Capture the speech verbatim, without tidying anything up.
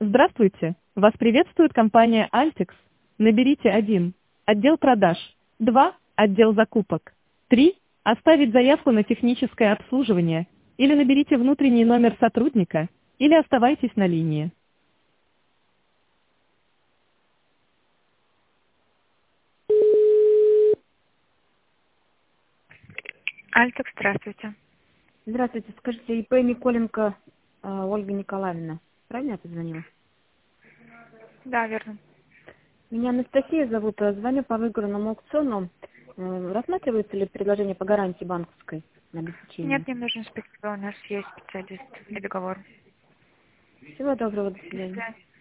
Здравствуйте! Вас приветствует компания Altex. Наберите один. Отдел продаж. два. Отдел закупок. три. Оставить заявку на техническое обслуживание. Или наберите внутренний номер сотрудника. Или оставайтесь на линии. Альтекс, здравствуйте. Здравствуйте, скажите, И П Николенко э, Ольга Николаевна, правильно я позвонила? Да, верно. Меня Анастасия зовут, э, звоню по выигранному аукциону. Э, Рассматривается ли предложение по гарантии банковской на обеспечение? Нет, не нужен специалист, у нас есть специалист для договора. Всего доброго, до До свидания. свидания.